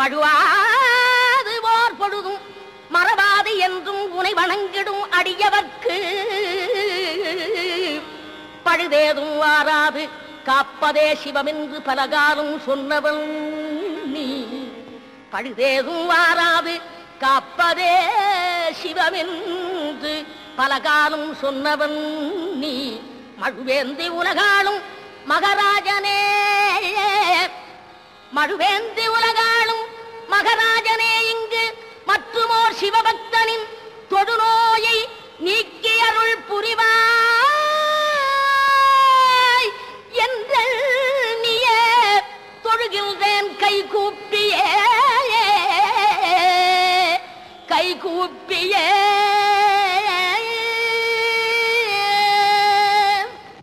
வழுவாது ஓர் பொழுதும் மறவாது என்றும் உனை வணங்கிடும் அடியவர்க்கு பழுதேதும் வாராது காப்பதே சிவமென்று பலகாலம் சொன்னவன் நீ. பழுதேதும் வாராது காப்பதே சிவமென்று பலகாலம் சொன்னவன் நீ. மழுவேந்தி உலகாளும் மகராஜனே, மழுவேந்தி உலகாளும் மகராஜனே, இங்கு மற்றுமோர் சிவபக்தனின் தொடுநோயை நீக்கி அருள் புரிவார்.